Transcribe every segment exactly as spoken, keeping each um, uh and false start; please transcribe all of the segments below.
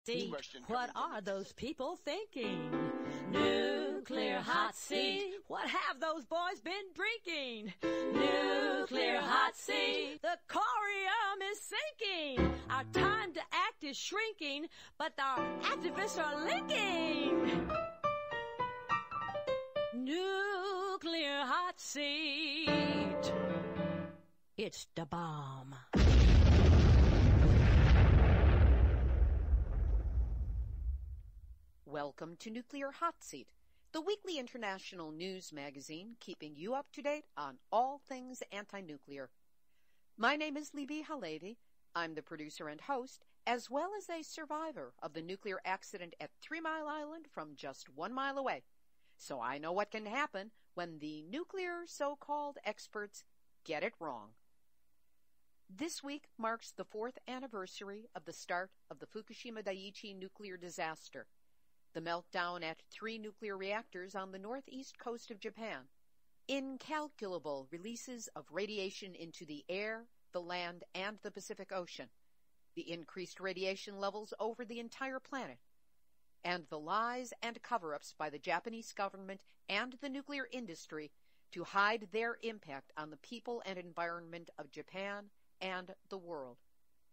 seat. What are those people thinking? Nuclear hot seat. What have those boys been drinking? Nuclear hot seat. The corium is sinking. Our time to act is shrinking, but our activists are linking. Nuclear hot seat. It's the bomb. Welcome to Nuclear Hot Seat, the weekly international news magazine keeping you up to date on all things anti-nuclear. My name is Libbe HaLevy. I'm the producer and host, as well as a survivor of the nuclear accident at Three Mile Island from just one mile away. So I know what can happen when the nuclear so-called experts get it wrong. This week marks the fourth anniversary of the start of the Fukushima Daiichi nuclear disaster, the meltdown at three nuclear reactors on the northeast coast of Japan. Incalculable releases of radiation into the air, the land, and the Pacific Ocean. The increased radiation levels over the entire planet. And the lies and cover-ups by the Japanese government and the nuclear industry to hide their impact on the people and environment of Japan and the world.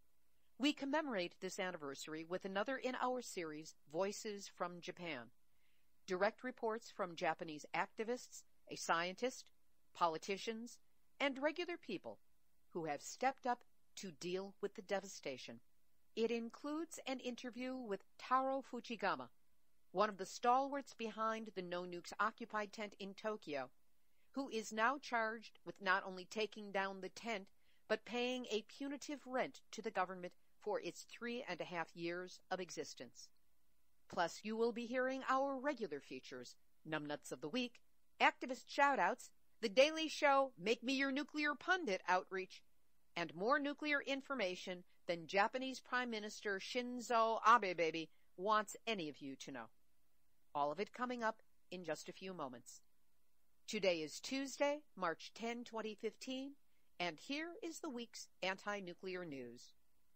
We commemorate this anniversary with another in our series, Voices from Japan. Direct reports from Japanese activists, a scientist, politicians, and regular people who have stepped up to deal with the devastation. It includes an interview with Taro Fujigama, one of the stalwarts behind the No Nukes Occupied tent in Tokyo, who is now charged with not only taking down the tent, but paying a punitive rent to the government for its three and a half years of existence. Plus, you will be hearing our regular features, Numbnuts of the Week, activist shoutouts, The Daily Show, Make Me Your Nuclear Pundit outreach, and more nuclear information than Japanese Prime Minister Shinzo Abe baby wants any of you to know. All of it coming up in just a few moments. Today is Tuesday, March tenth, twenty fifteen, and here is the week's anti-nuclear news.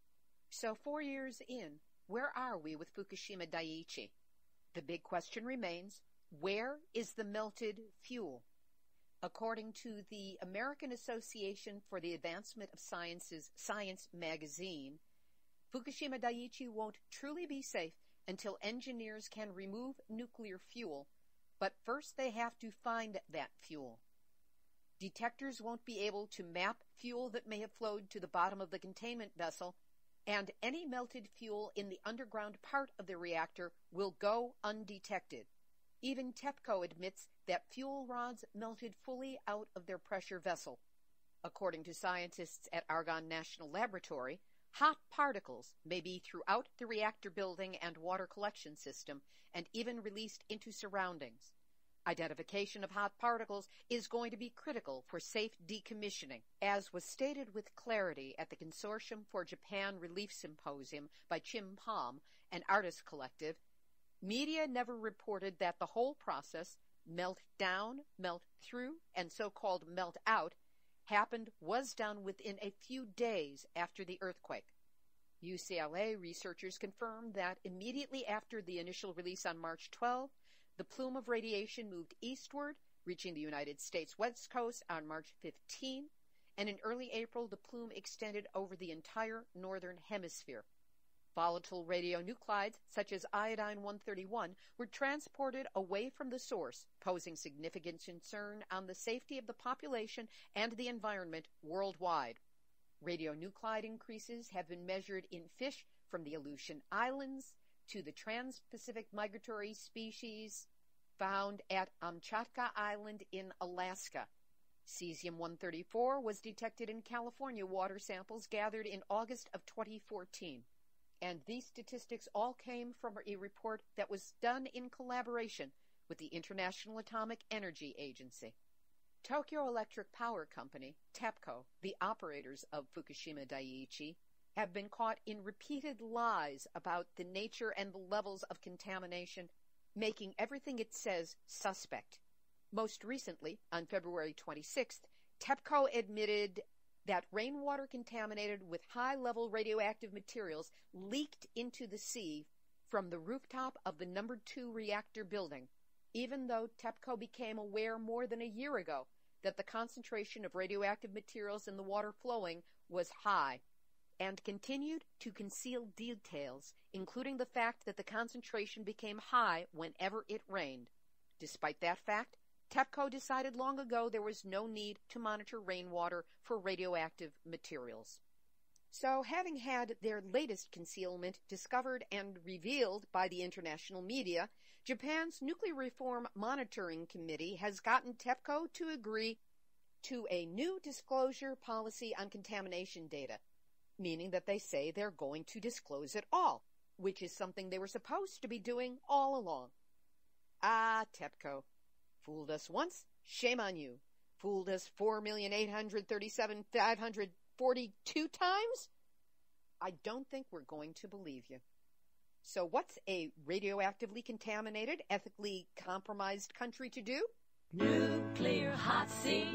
So four years in, where are we with Fukushima Daiichi? The big question remains, where is the melted fuel? According to the American Association for the Advancement of Science's Science magazine, Fukushima Daiichi won't truly be safe until engineers can remove nuclear fuel, but first they have to find that fuel. Detectors won't be able to map fuel that may have flowed to the bottom of the containment vessel, and any melted fuel in the underground part of the reactor will go undetected. Even TEPCO admits that fuel rods melted fully out of their pressure vessel. According to scientists at Argonne National Laboratory, hot particles may be throughout the reactor building and water collection system and even released into surroundings. Identification of hot particles is going to be critical for safe decommissioning, as was stated with clarity at the Consortium for Japan Relief Symposium by Chim Palm, an artist collective. Media never reported that the whole process, melt down, melt through, and so-called melt out, happened was done within a few days after the earthquake. U C L A researchers confirmed that immediately after the initial release on March twelfth, the plume of radiation moved eastward, reaching the United States West Coast on March fifteenth, and in early April the plume extended over the entire northern hemisphere. Volatile radionuclides, such as iodine one thirty-one, were transported away from the source, posing significant concern on the safety of the population and the environment worldwide. Radionuclide increases have been measured in fish from the Aleutian Islands to the trans-Pacific migratory species found at Amchatka Island in Alaska. Cesium one thirty-four was detected in California water samples gathered in August of twenty fourteen. And these statistics all came from a report that was done in collaboration with the International Atomic Energy Agency. Tokyo Electric Power Company, TEPCO, the operators of Fukushima Daiichi, have been caught in repeated lies about the nature and the levels of contamination, making everything it says suspect. Most recently, on February twenty-sixth, TEPCO admitted that rainwater contaminated with high-level radioactive materials leaked into the sea from the rooftop of the number two reactor building, even though TEPCO became aware more than a year ago that the concentration of radioactive materials in the water flowing was high, and continued to conceal details, including the fact that the concentration became high whenever it rained. Despite that fact, TEPCO decided long ago there was no need to monitor rainwater for radioactive materials. So, having had their latest concealment discovered and revealed by the international media, Japan's Nuclear Reform Monitoring Committee has gotten TEPCO to agree to a new disclosure policy on contamination data, meaning that they say they're going to disclose it all, which is something they were supposed to be doing all along. Ah, TEPCO. Fooled us once, shame on you. Fooled us four million eight hundred thirty-seven thousand five hundred forty-two times? I don't think we're going to believe you. So what's a radioactively contaminated, ethically compromised country to do? Nuclear hot seat,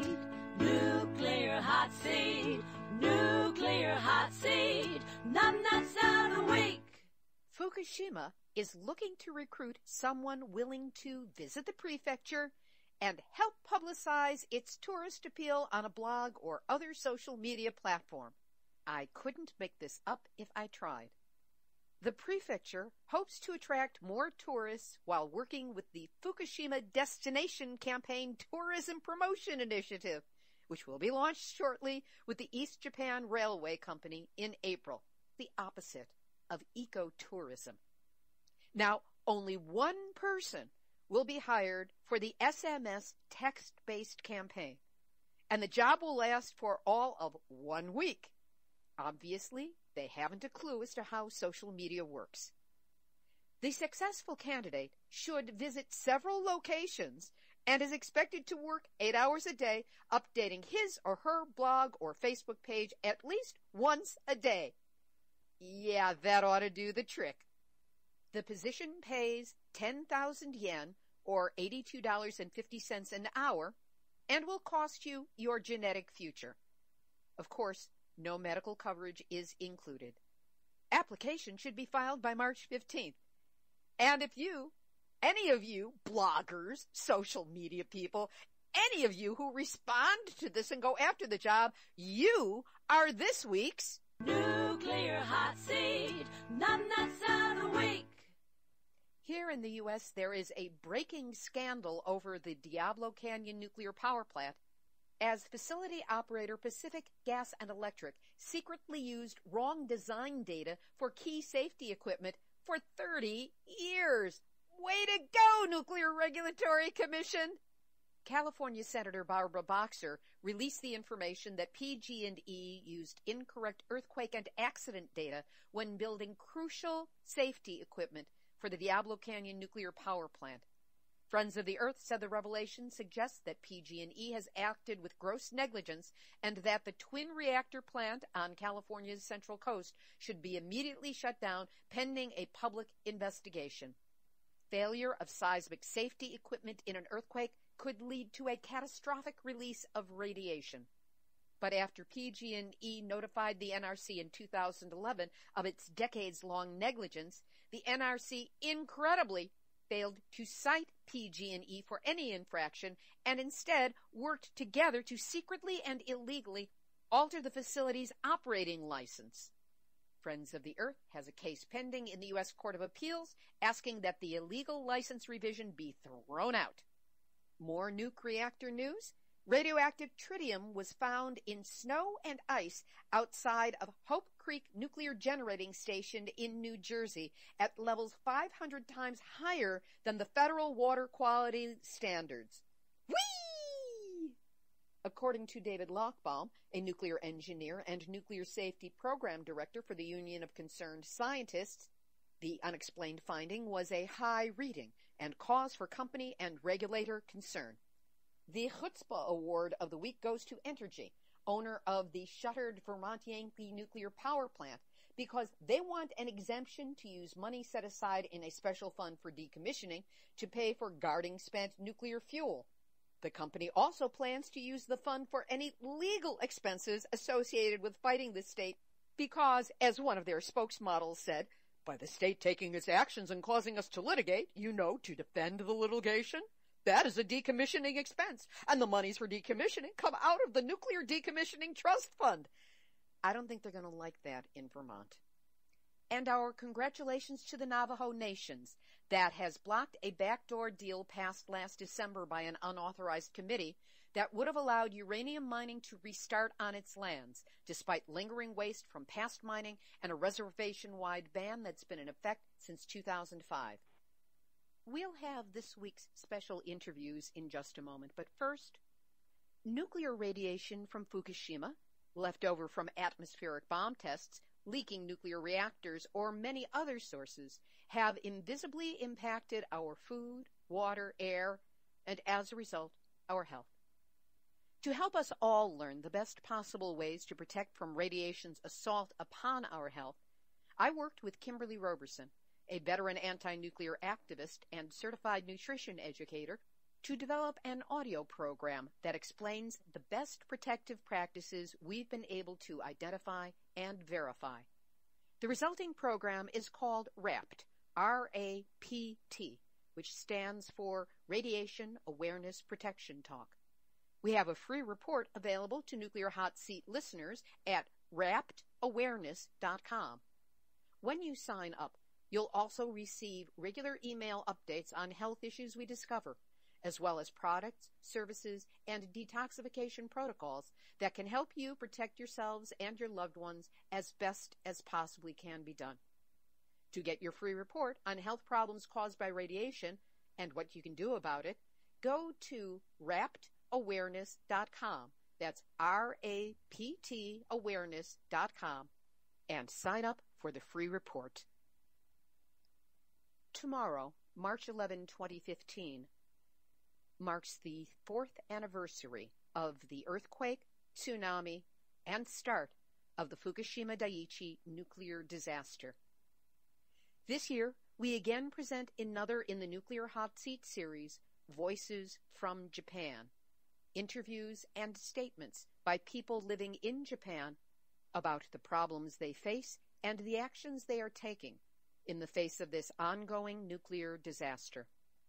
nuclear hot seat, nuclear hot seat, none that's out a week. Fukushima is looking to recruit someone willing to visit the prefecture and help publicize its tourist appeal on a blog or other social media platform. I couldn't make this up if I tried. The prefecture hopes to attract more tourists while working with the Fukushima Destination Campaign Tourism Promotion Initiative, which will be launched shortly with the East Japan Railway Company in April, the opposite of ecotourism. Now, only one person will be hired for the S M S text-based campaign, and the job will last for all of one week. Obviously, they haven't a clue as to how social media works. The successful candidate should visit several locations and is expected to work eight hours a day, updating his or her blog or Facebook page at least once a day. Yeah, that ought to do the trick. The position pays ten thousand yen, or eighty-two dollars and fifty cents an hour, and will cost you your genetic future. Of course, no medical coverage is included. Application should be filed by March fifteenth. And if you, any of you bloggers, social media people, any of you who respond to this and go after the job, you are this week's Nuclear hot seat, none that's out a week. Here in the U S, there is a breaking scandal over the Diablo Canyon nuclear power plant, as facility operator Pacific Gas and Electric secretly used wrong design data for key safety equipment for thirty years. Way to go, Nuclear Regulatory Commission! California Senator Barbara Boxer released the information that P G and E used incorrect earthquake and accident data when building crucial safety equipment for the Diablo Canyon nuclear power plant. Friends of the Earth said the revelation suggests that P G and E has acted with gross negligence and that the twin reactor plant on California's Central Coast should be immediately shut down pending a public investigation. Failure of seismic safety equipment in an earthquake could lead to a catastrophic release of radiation. But after P G and E notified the N R C in two thousand eleven of its decades-long negligence, the N R C incredibly failed to cite P G and E for any infraction and instead worked together to secretly and illegally alter the facility's operating license. Friends of the Earth has a case pending in the U S Court of Appeals asking that the illegal license revision be thrown out. More nuke reactor news. Radioactive tritium was found in snow and ice outside of Hope Creek Nuclear Generating Station in New Jersey at levels five hundred times higher than the federal water quality standards. Whee! According to David Lochbaum, a nuclear engineer and nuclear safety program director for the Union of Concerned Scientists, the unexplained finding was a high reading and cause for company and regulator concern. The Chutzpah Award of the week goes to Entergy, owner of the shuttered Vermont Yankee nuclear power plant, because they want an exemption to use money set aside in a special fund for decommissioning to pay for guarding spent nuclear fuel. The company also plans to use the fund for any legal expenses associated with fighting the state because, as one of their spokesmodels said, By the state taking its actions and causing us to litigate, you know, to defend the litigation. That is a decommissioning expense, and the monies for decommissioning come out of the Nuclear Decommissioning Trust Fund. I don't think they're going to like that in Vermont. And our congratulations to the Navajo Nations that has blocked a backdoor deal passed last December by an unauthorized committee that would have allowed uranium mining to restart on its lands, despite lingering waste from past mining and a reservation-wide ban that's been in effect since two thousand five. We'll have this week's special interviews in just a moment, but first, nuclear radiation from Fukushima, left over from atmospheric bomb tests, leaking nuclear reactors, or many other sources, have invisibly impacted our food, water, air, and as a result, our health. To help us all learn the best possible ways to protect from radiation's assault upon our health, I worked with Kimberly Roberson, a veteran anti-nuclear activist and certified nutrition educator, to develop an audio program that explains the best protective practices we've been able to identify and verify. The resulting program is called RAPT, R A P T, which stands for Radiation Awareness Protection Talk. We have a free report available to Nuclear Hot Seat listeners at rapt awareness dot com. When you sign up, you'll also receive regular email updates on health issues we discover, as well as products, services, and detoxification protocols that can help you protect yourselves and your loved ones as best as possibly can be done. To get your free report on health problems caused by radiation and what you can do about it, go to rapt awareness dot com. That's R A P T awareness dot com and sign up for the free report. Tomorrow, March eleventh, twenty fifteen, marks the fourth anniversary of the earthquake, tsunami, and start of the Fukushima Daiichi nuclear disaster. This year, we again present another in the Nuclear Hot Seat series, Voices from Japan, interviews and statements by people living in Japan about the problems they face and the actions they are taking in the face of this ongoing nuclear disaster.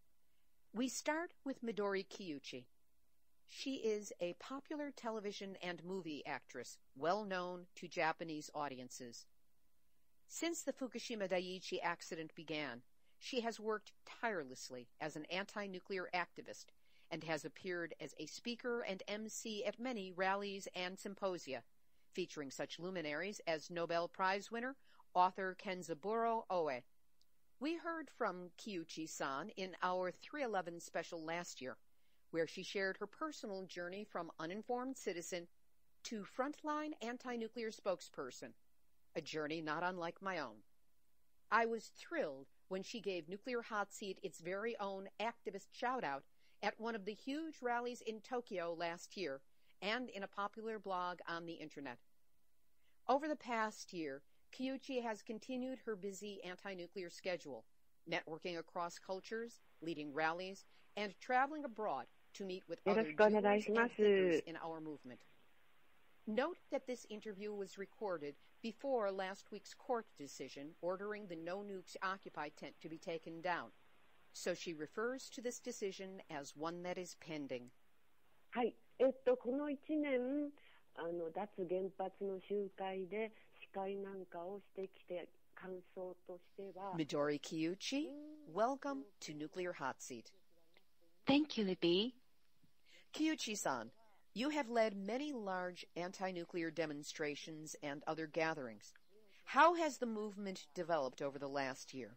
We start with Midori Kiuchi. She is a popular television and movie actress, well known to Japanese audiences. Since the Fukushima Daiichi accident began, she has worked tirelessly as an anti-nuclear activist and has appeared as a speaker and M C at many rallies and symposia, featuring such luminaries as Nobel Prize winner, author Kenzaburo Oe. We heard from Kiuchi-san in our three eleven special last year, where she shared her personal journey from uninformed citizen to frontline anti-nuclear spokesperson, a journey not unlike my own. I was thrilled when she gave Nuclear Hot Seat its very own activist shout-out at one of the huge rallies in Tokyo last year and in a popular blog on the internet. Over the past year, Kiuchi has continued her busy anti-nuclear schedule, networking across cultures, leading rallies, and traveling abroad to meet with other doers and thinkers in our movement. Note that this interview was recorded before last week's court decision ordering the No Nukes Occupy tent to be taken down, so she refers to this decision as one that is pending. はい、えっと、このいちねん、あの、脱原発の集会で司会なんかをしてきて、感想としては Midori Kiuchi, welcome to Nuclear Hot Seat. Thank you, Libby. Kiuchi-san, you have led many large anti-nuclear demonstrations and other gatherings. How has the movement developed over the last year?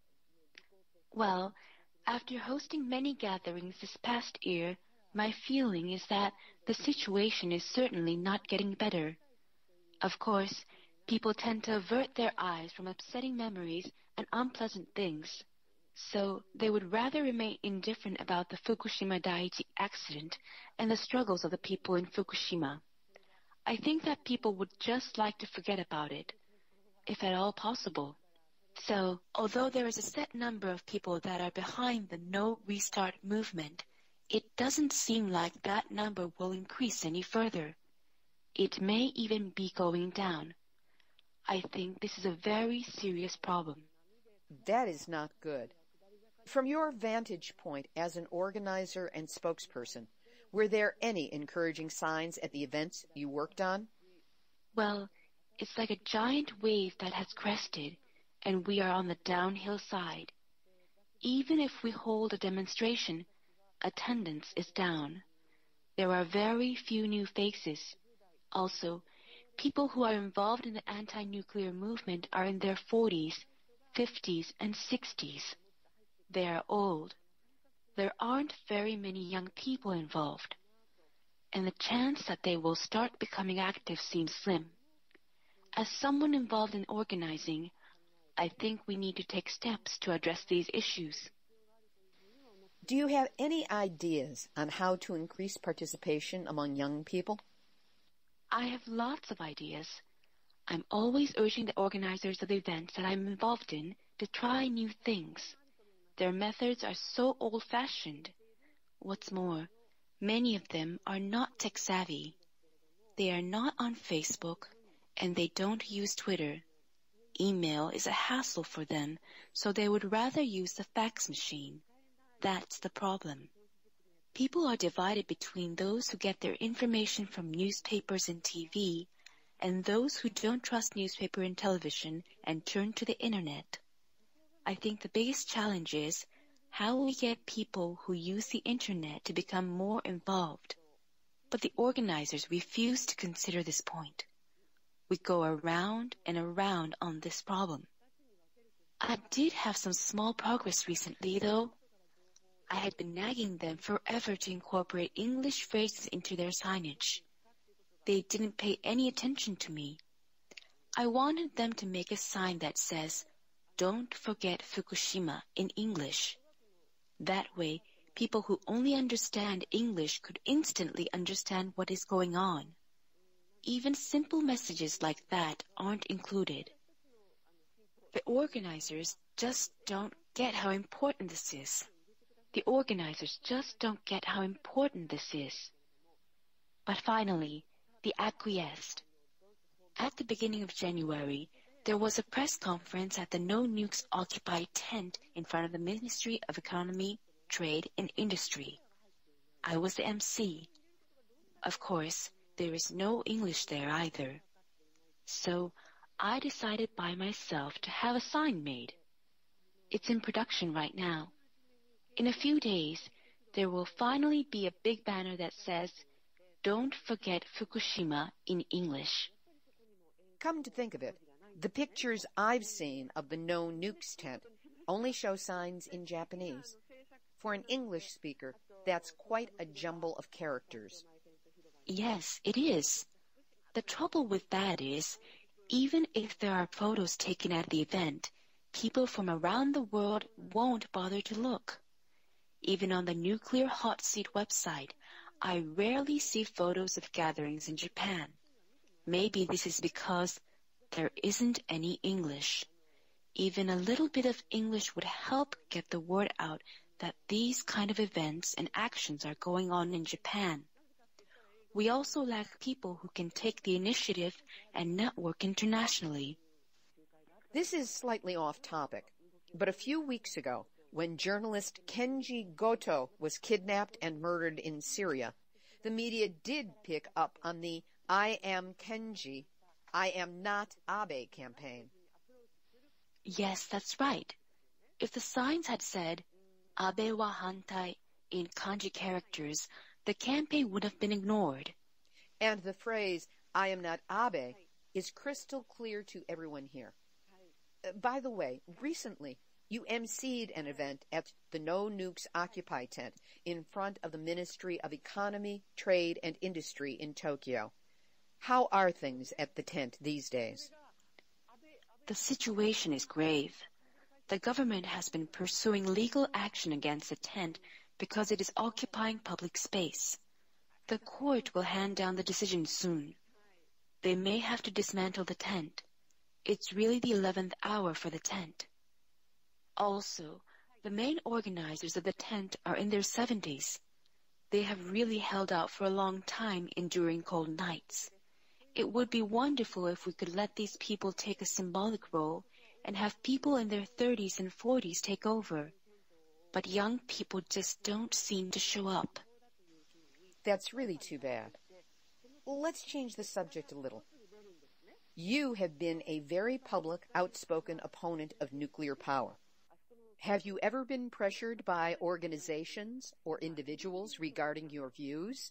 Well, after hosting many gatherings this past year, my feeling is that the situation is certainly not getting better. Of course, people tend to avert their eyes from upsetting memories and unpleasant things, so they would rather remain indifferent about the Fukushima Daiichi accident and the struggles of the people in Fukushima. I think that people would just like to forget about it, if at all possible. So, although there is a set number of people that are behind the No Restart movement, it doesn't seem like that number will increase any further. It may even be going down. I think this is a very serious problem. That is not good. From your vantage point as an organizer and spokesperson, were there any encouraging signs at the events you worked on? Well, it's like a giant wave that has crested, and we are on the downhill side. Even if we hold a demonstration, attendance is down. There are very few new faces. Also, people who are involved in the anti-nuclear movement are in their forties, fifties, and sixties. They are old. There aren't very many young people involved, and the chance that they will start becoming active seems slim. As someone involved in organizing, I think we need to take steps to address these issues. Do you have any ideas on how to increase participation among young people? I have lots of ideas. I'm always urging the organizers of the events that I'm involved in to try new things. Their methods are so old-fashioned. What's more, many of them are not tech-savvy. They are not on Facebook, and they don't use Twitter. Email is a hassle for them, so they would rather use the fax machine. That's the problem. People are divided between those who get their information from newspapers and T V, and those who don't trust newspaper and television and turn to the Internet. I think the biggest challenge is how we get people who use the Internet to become more involved. But the organizers refuse to consider this point. We go around and around on this problem. I did have some small progress recently, though. I had been nagging them forever to incorporate English phrases into their signage. They didn't pay any attention to me. I wanted them to make a sign that says, "Don't forget Fukushima" in English. That way, people who only understand English could instantly understand what is going on. Even simple messages like that aren't included. The organizers just don't get how important this is. The organizers just don't get how important this is. But finally, they acquiesced. At the beginning of January, there was a press conference at the No Nukes occupied tent in front of the Ministry of Economy, Trade, and Industry. I was the M C. Of course, there is no English there either. So I decided by myself to have a sign made. It's in production right now. In a few days, there will finally be a big banner that says, "Don't forget Fukushima" in English. Come to think of it, the pictures I've seen of the No Nukes tent only show signs in Japanese. For an English speaker, that's quite a jumble of characters. Yes, it is. The trouble with that is, even if there are photos taken at the event, people from around the world won't bother to look. Even on the Nuclear Hot Seat website, I rarely see photos of gatherings in Japan. Maybe this is because there isn't any English. Even a little bit of English would help get the word out that these kind of events and actions are going on in Japan. We also lack people who can take the initiative and network internationally. This is slightly off topic, but a few weeks ago, when journalist Kenji Goto was kidnapped and murdered in Syria, the media did pick up on the "I am Kenji, I am not Abe" campaign. Yes, that's right. If the signs had said, "Abe wa hantai" in kanji characters, the campaign would have been ignored. And the phrase, "I am not Abe," is crystal clear to everyone here. Uh, by the way, recently, you emceed an event at the No Nukes Occupy tent in front of the Ministry of Economy, Trade, and Industry in Tokyo. How are things at the tent these days? The situation is grave. The government has been pursuing legal action against the tent because it is occupying public space. The court will hand down the decision soon. They may have to dismantle the tent. It's really the eleventh hour for the tent. Also, the main organizers of the tent are in their seventies. They have really held out for a long time, enduring cold nights. It would be wonderful if we could let these people take a symbolic role and have people in their thirties and forties take over. But young people just don't seem to show up. That's really too bad. Well, let's change the subject a little. You have been a very public, outspoken opponent of nuclear power. Have you ever been pressured by organizations or individuals regarding your views?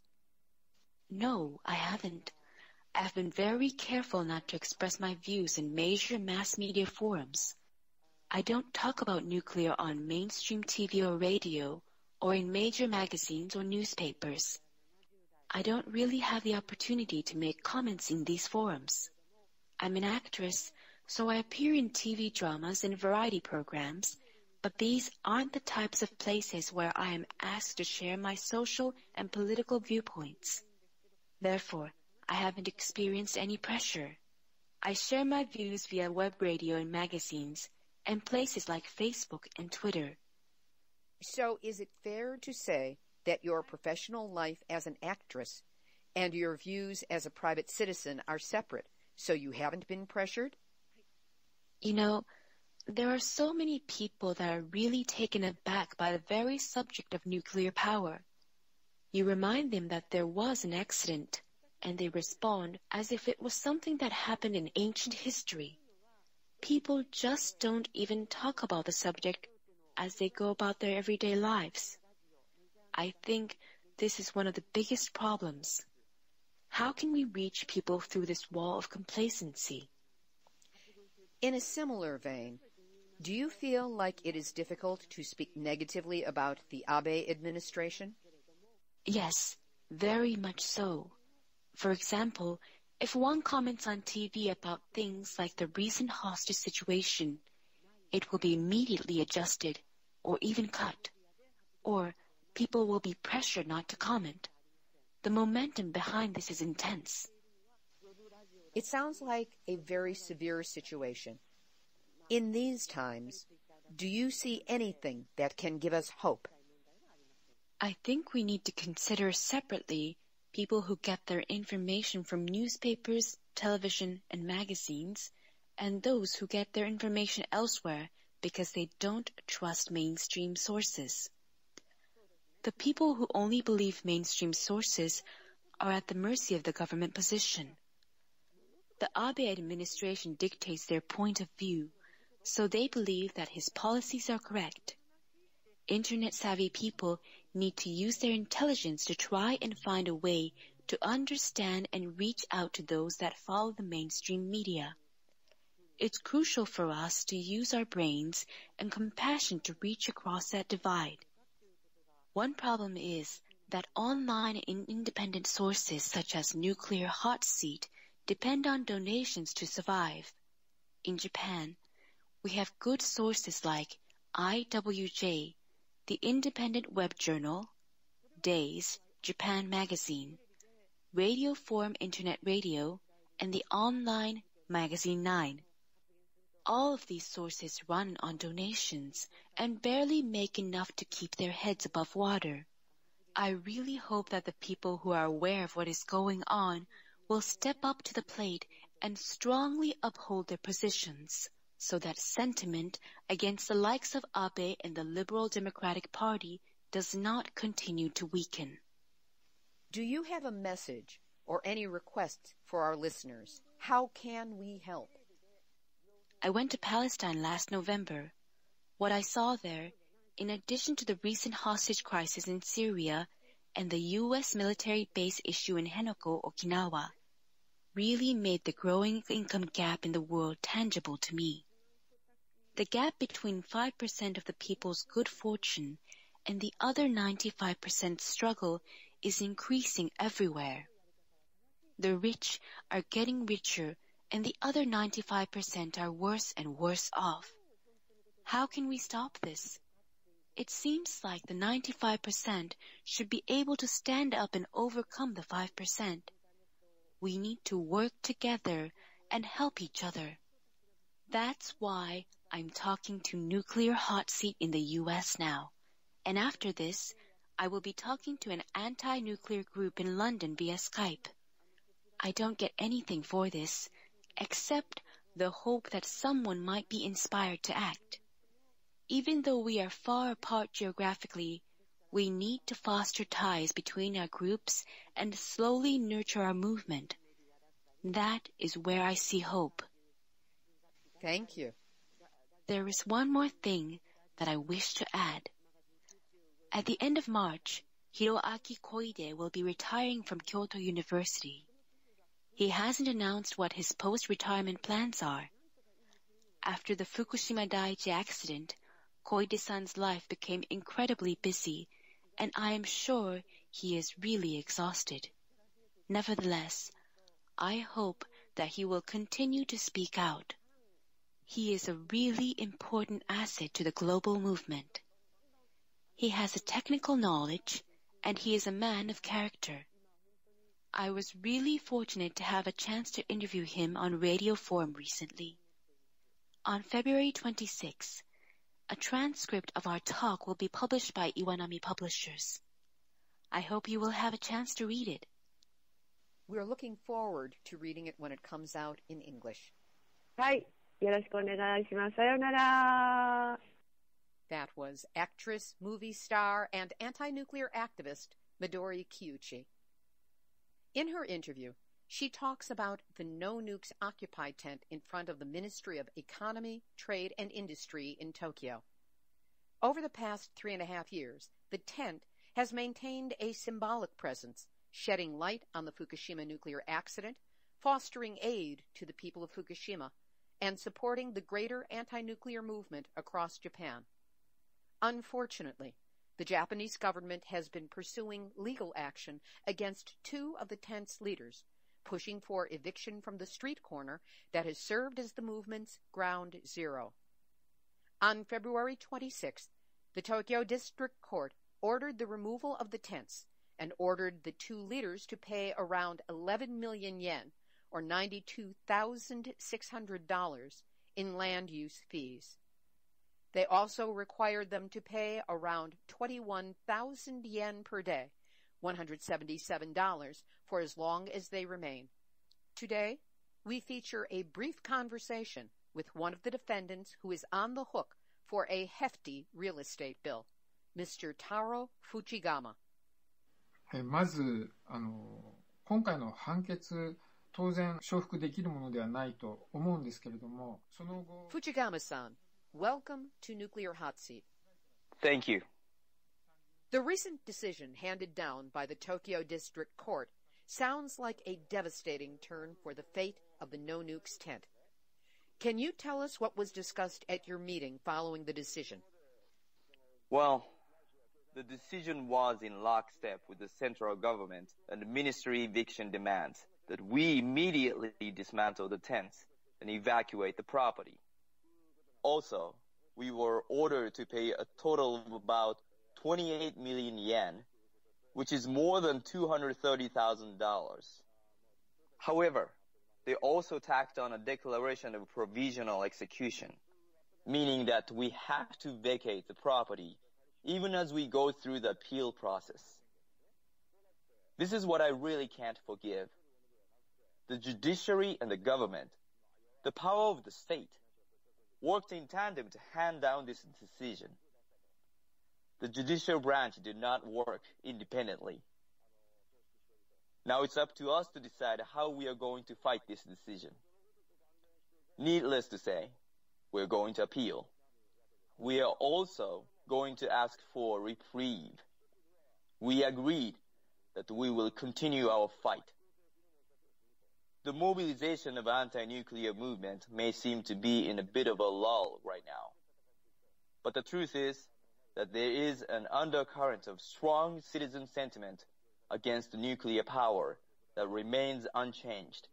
No, I haven't. I've been very careful not to express my views in major mass media forums. I don't talk about nuclear on mainstream T V or radio, or in major magazines or newspapers. I don't really have the opportunity to make comments in these forums. I'm an actress, so I appear in T V dramas and variety programs, but these aren't the types of places where I am asked to share my social and political viewpoints. Therefore, I haven't experienced any pressure. I share my views via web radio and magazines, and places like Facebook and Twitter. So is it fair to say that your professional life as an actress and your views as a private citizen are separate, so you haven't been pressured? You know, there are so many people that are really taken aback by the very subject of nuclear power. You remind them that there was an accident, and they respond as if it was something that happened in ancient history. People just don't even talk about the subject as they go about their everyday lives. I think this is one of the biggest problems. How can we reach people through this wall of complacency? In a similar vein, do you feel like it is difficult to speak negatively about the Abe administration? Yes, very much so. For example, if one comments on T V about things like the recent hostage situation, it will be immediately adjusted or even cut. Or people will be pressured not to comment. The momentum behind this is intense. It sounds like a very severe situation. In these times, do you see anything that can give us hope? I think we need to consider separately people who get their information from newspapers, television, and magazines, and those who get their information elsewhere because they don't trust mainstream sources. The people who only believe mainstream sources are at the mercy of the government position. The Abe administration dictates their point of view, so they believe that his policies are correct. Internet-savvy people need to use their intelligence to try and find a way to understand and reach out to those that follow the mainstream media. It's crucial for us to use our brains and compassion to reach across that divide. One problem is that online and independent sources such as Nuclear Hot Seat depend on donations to survive. In Japan, we have good sources like I W J, the independent web journal, Days, Japan Magazine, Radio Forum Internet Radio, and the online Magazine nine. All of these sources run on donations and barely make enough to keep their heads above water. I really hope that the people who are aware of what is going on will step up to the plate and strongly uphold their positions, so that sentiment against the likes of Abe and the Liberal Democratic Party does not continue to weaken. Do you have a message or any requests for our listeners? How can we help? I went to Palestine last November. What I saw there, in addition to the recent hostage crisis in Syria and the U S military base issue in Henoko, Okinawa, really made the growing income gap in the world tangible to me. The gap between five percent of the people's good fortune and the other ninety-five percent struggle is increasing everywhere. The rich are getting richer and the other ninety-five percent are worse and worse off. How can we stop this? It seems like the ninety-five percent should be able to stand up and overcome the five percent. We need to work together and help each other. That's why I'm talking to Nuclear Hot Seat in the U S now. And after this, I will be talking to an anti-nuclear group in London via Skype. I don't get anything for this, except the hope that someone might be inspired to act. Even though we are far apart geographically, we need to foster ties between our groups and slowly nurture our movement. That is where I see hope. Thank you. There is one more thing that I wish to add. At the end of March, Hiroaki Koide will be retiring from Kyoto University. He hasn't announced what his post-retirement plans are. After the Fukushima Daiichi accident, Koide-san's life became incredibly busy, and I am sure he is really exhausted. Nevertheless, I hope that he will continue to speak out. He is a really important asset to the global movement. He has a technical knowledge, and he is a man of character. I was really fortunate to have a chance to interview him on Radio Forum recently. On February twenty-sixth, a transcript of our talk will be published by Iwanami Publishers. I hope you will have a chance to read it. We're looking forward to reading it when it comes out in English. はい。よろしくお願いします。さようなら。 That was actress, movie star, and anti-nuclear activist Midori Kiuchi. In her interview, she talks about the No Nukes Occupy tent in front of the Ministry of Economy, Trade, and Industry in Tokyo. Over the past three and a half years, the tent has maintained a symbolic presence, shedding light on the Fukushima nuclear accident, fostering aid to the people of Fukushima, and supporting the greater anti-nuclear movement across Japan. Unfortunately, the Japanese government has been pursuing legal action against two of the tent's leaders, pushing for eviction from the street corner that has served as the movement's ground zero. On February twenty-sixth, the Tokyo District Court ordered the removal of the tents and ordered the two leaders to pay around eleven million yen, or ninety-two thousand six hundred dollars, in land use fees. They also required them to pay around twenty-one thousand yen per day, one hundred seventy-seven dollars, for as long as they remain. Today, we feature a brief conversation with one of the defendants who is on the hook for a hefty real estate bill, Mister Taro Fujigama. まず、あの、今回の判決、当然承服できるものではないと思うんですけれども、その後、 Fujigama-san, welcome to Nuclear Hot Seat. Thank you. The recent decision handed down by the Tokyo District Court sounds like a devastating turn for the fate of the No Nukes tent. Can you tell us what was discussed at your meeting following the decision? Well, the decision was in lockstep with the central government and the ministry eviction demands that we immediately dismantle the tents and evacuate the property. Also, we were ordered to pay a total of about twenty-eight million yen, which is more than two hundred thirty thousand dollars. However, they also tacked on a declaration of provisional execution, meaning that we have to vacate the property even as we go through the appeal process. This is what I really can't forgive. The judiciary and the government, the power of the state, worked in tandem to hand down this decision. The judicial branch did not work independently. Now it's up to us to decide how we are going to fight this decision. Needless to say, we're going to appeal. We are also going to ask for reprieve. We agreed that we will continue our fight. The mobilization of anti-nuclear movement may seem to be in a bit of a lull right now. But the truth is that there is an undercurrent of strong citizen sentiment against nuclear power that remains unchanged.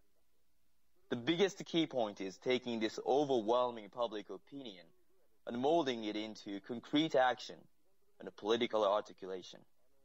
The biggest key point is taking this overwhelming public opinion and molding it into concrete action and a political articulation.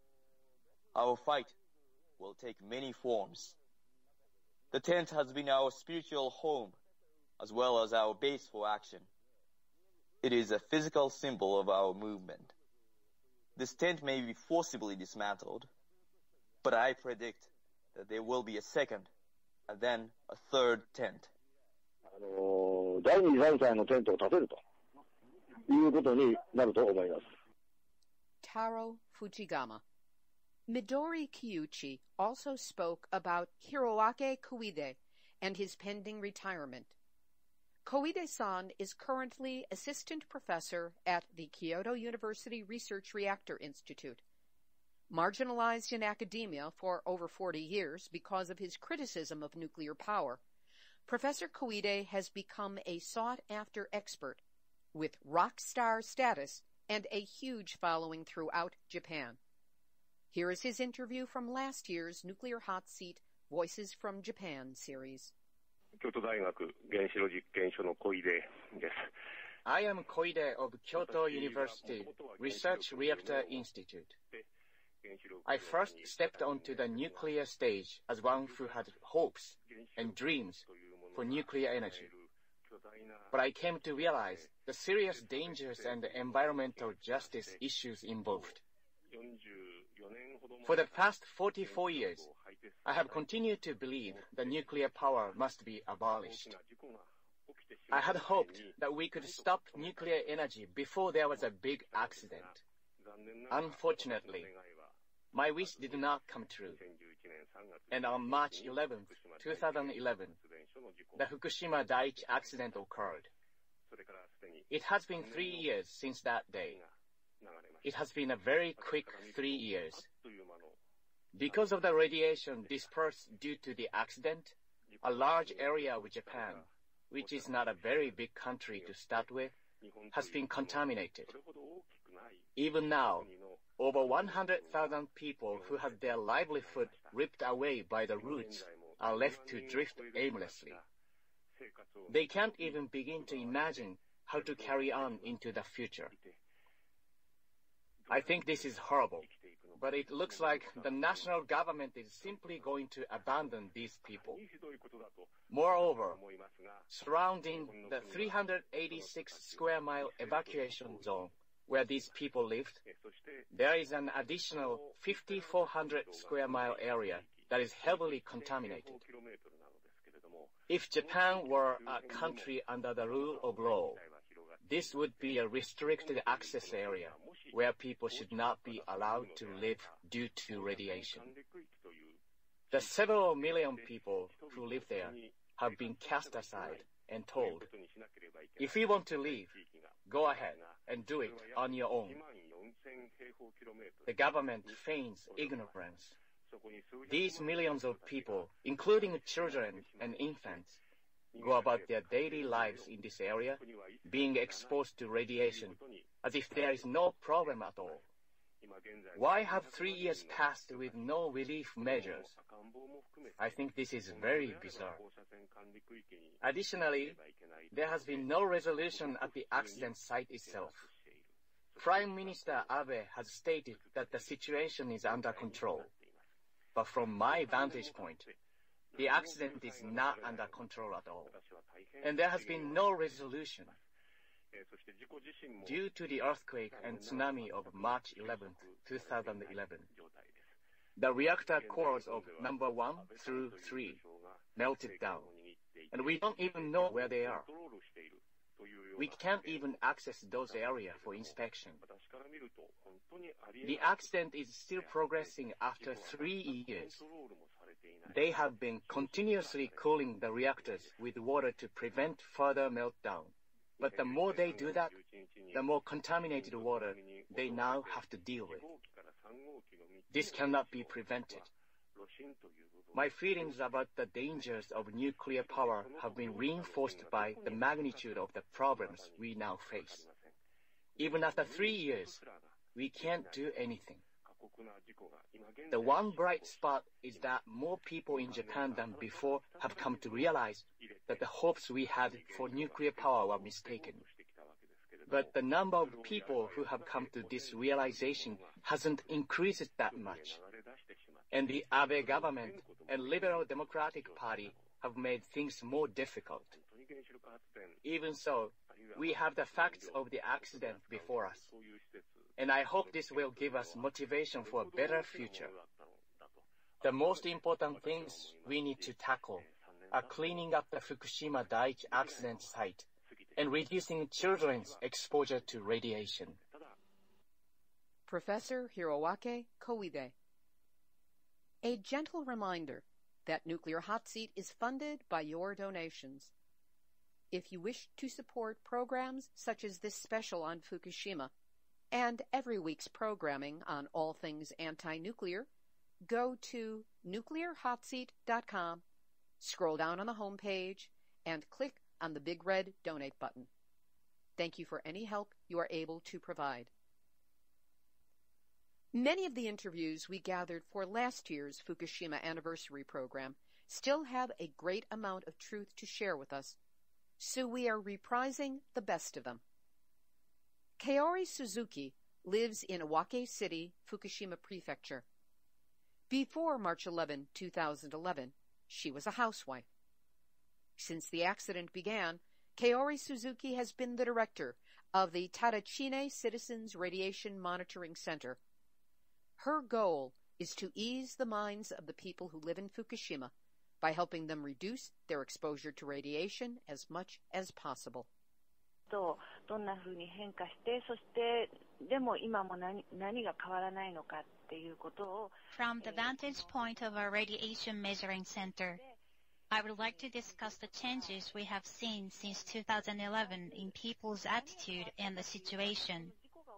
Our fight will take many forms. The tent has been our spiritual home as well as our base for action. It is a physical symbol of our movement. This tent may be forcibly dismantled, but I predict that there will be a second and then a third tent. あのだいに、さんさいのテントを建てるということになると思います。 Taro Fujigama. Midori Kiyuchi also spoke about Hiroake Koide and his pending retirement. Koide-san is currently assistant professor at the Kyoto University Research Reactor Institute. Marginalized in academia for over forty years because of his criticism of nuclear power, Professor Koide has become a sought-after expert with rock star status and a huge following throughout Japan. Here is his interview from last year's Nuclear Hot Seat Voices from Japan series. 京都大学原子炉実験所の小出です。 I am Koide of Kyoto University Research Reactor Institute. I first stepped onto the nuclear stage as one who had hopes and dreams for nuclear energy. But I came to realize the serious dangers and the environmental justice issues involved. For the past forty-four years, I have continued to believe that nuclear power must be abolished. I had hoped that we could stop nuclear energy before there was a big accident. Unfortunately, my wish did not come true. And on March eleventh, twenty eleven, the Fukushima Daiichi accident occurred. It has been three years since that day. It has been a very quick three years. Because of the radiation dispersed due to the accident, a large area of Japan, which is not a very big country to start with, has been contaminated. Even now, over one hundred thousand people who have their livelihood ripped away by the roots are left to drift aimlessly. They can't even begin to imagine how to carry on into the future. I think this is horrible, but it looks like the national government is simply going to abandon these people. Moreover, surrounding the three hundred eighty-six square mile evacuation zone where these people lived, there is an additional fifty-four hundred square mile area that is heavily contaminated. If Japan were a country under the rule of law, this would be a restricted access area where people should not be allowed to live due to radiation. The several million people who live there have been cast aside and told, if you want to leave, go ahead and do it on your own. The government feigns ignorance. These millions of people, including children and infants, go about their daily lives in this area, being exposed to radiation, as if there is no problem at all. Why have three years passed with no relief measures? I think this is very bizarre. Additionally, there has been no resolution at the accident site itself. Prime Minister Abe has stated that the situation is under control. But from my vantage point, the accident is not under control at all, and there has been no resolution. Due to the earthquake and tsunami of March eleventh, twenty eleven, the reactor cores of number one through three melted down, and we don't even know where they are. We can't even access those areas for inspection. The accident is still progressing after three years. They have been continuously cooling the reactors with water to prevent further meltdown. But the more they do that, the more contaminated water they now have to deal with. This cannot be prevented. My feelings about the dangers of nuclear power have been reinforced by the magnitude of the problems we now face. Even after three years, we can't do anything. The one bright spot is that more people in Japan than before have come to realize that the hopes we had for nuclear power were mistaken. But the number of people who have come to this realization hasn't increased that much. And the Abe government and Liberal Democratic Party have made things more difficult. Even so, we have the facts of the accident before us. And I hope this will give us motivation for a better future. The most important things we need to tackle are cleaning up the Fukushima Daiichi accident site and reducing children's exposure to radiation. Professor Hiroaki Koide. A gentle reminder that Nuclear Hot Seat is funded by your donations. If you wish to support programs such as this special on Fukushima and every week's programming on all things anti-nuclear, go to nuclear hot seat dot com, scroll down on the home page, and click on the big red donate button. Thank you for any help you are able to provide. Many of the interviews we gathered for last year's Fukushima anniversary program still have a great amount of truth to share with us, so we are reprising the best of them. Kaori Suzuki lives in Iwake City, Fukushima Prefecture. Before March eleventh, two thousand eleven, she was a housewife. Since the accident began, Kaori Suzuki has been the director of the Tadachine Citizens Radiation Monitoring Center. Her goal is to ease the minds of the people who live in Fukushima by helping them reduce their exposure to radiation as much as possible. どんな風に変化して、そしてでも今も何何が変わらないのかっていうことを From the vantage point of our radiation measuring center, I would like to discuss the changes we have seen since two thousand eleven in people's attitude and the situation.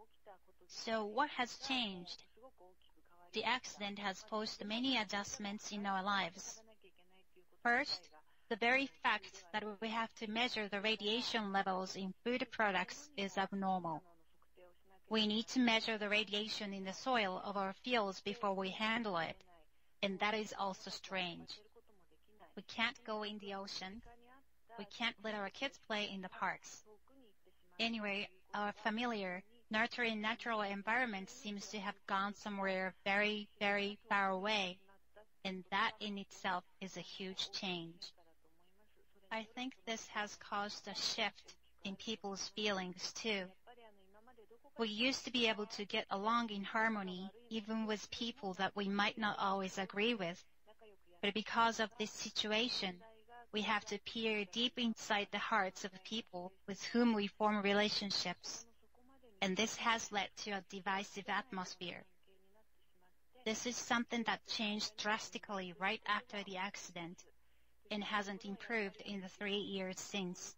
So what has changed? The accident has posed many adjustments in our lives. First, the very fact that we have to measure the radiation levels in food products is abnormal. We need to measure the radiation in the soil of our fields before we handle it, and that is also strange. We can't go in the ocean. We can't let our kids play in the parks. Anyway, our familiar, nurturing natural environment seems to have gone somewhere very, very far away, and that in itself is a huge change. I think this has caused a shift in people's feelings too. We used to be able to get along in harmony even with people that we might not always agree with. But because of this situation, we have to peer deep inside the hearts of people with whom we form relationships. And this has led to a divisive atmosphere. This is something that changed drastically right after the accident and hasn't improved in the three years since.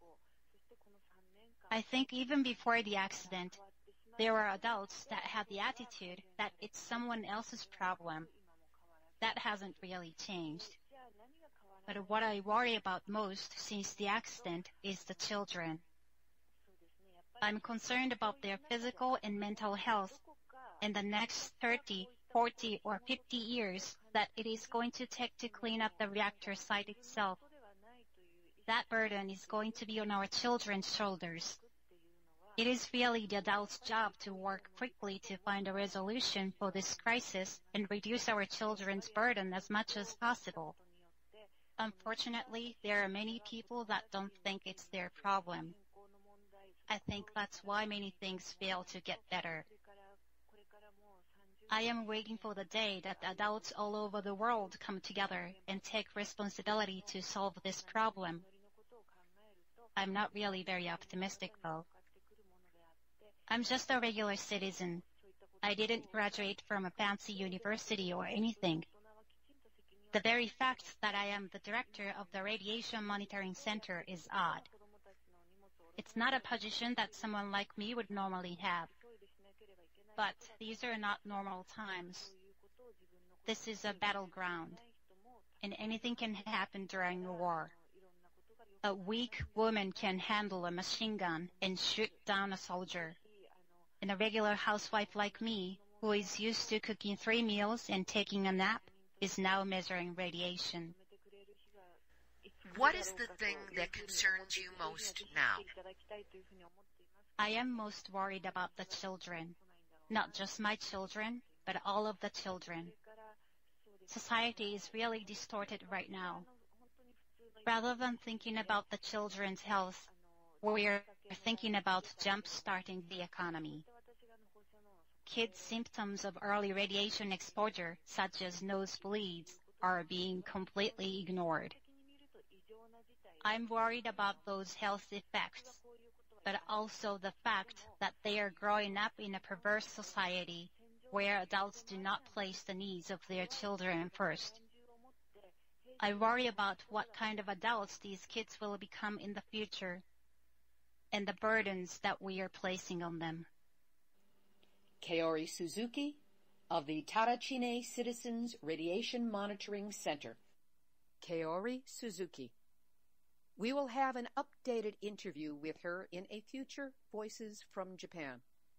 I think even before the accident, there were adults that had the attitude that it's someone else's problem. That hasn't really changed. But what I worry about most since the accident is the children. I'm concerned about their physical and mental health in the next thirty, forty, or fifty years that it is going to take to clean up the reactor site itself. That burden is going to be on our children's shoulders. It is really the adults' job to work quickly to find a resolution for this crisis and reduce our children's burden as much as possible. Unfortunately, there are many people that don't think it's their problem. I think that's why many things fail to get better. I am waiting for the day that adults all over the world come together and take responsibility to solve this problem. I'm not really very optimistic, though. I'm just a regular citizen. I didn't graduate from a fancy university or anything. The very fact that I am the director of the Radiation Monitoring Center is odd. It's not a position that someone like me would normally have. But these are not normal times. This is a battleground, and anything can happen during a war. A weak woman can handle a machine gun and shoot down a soldier. And a regular housewife like me, who is used to cooking three meals and taking a nap, is now measuring radiation. What is the thing that concerns you most now? I am most worried about the children. Not just my children, but all of the children. Society is really distorted right now. Rather than thinking about the children's health, we are thinking about jump-starting the economy. Kids' symptoms of early radiation exposure, such as nosebleeds, are being completely ignored. I'm worried about those health effects, but also the fact that they are growing up in a perverse society where adults do not place the needs of their children first. I worry about what kind of adults these kids will become in the future and the burdens that we are placing on them. Kaori Suzuki of the Tarachine Citizens Radiation Monitoring Center. Kaori Suzuki. We will have an updated interview with her in a future Voices from Japan.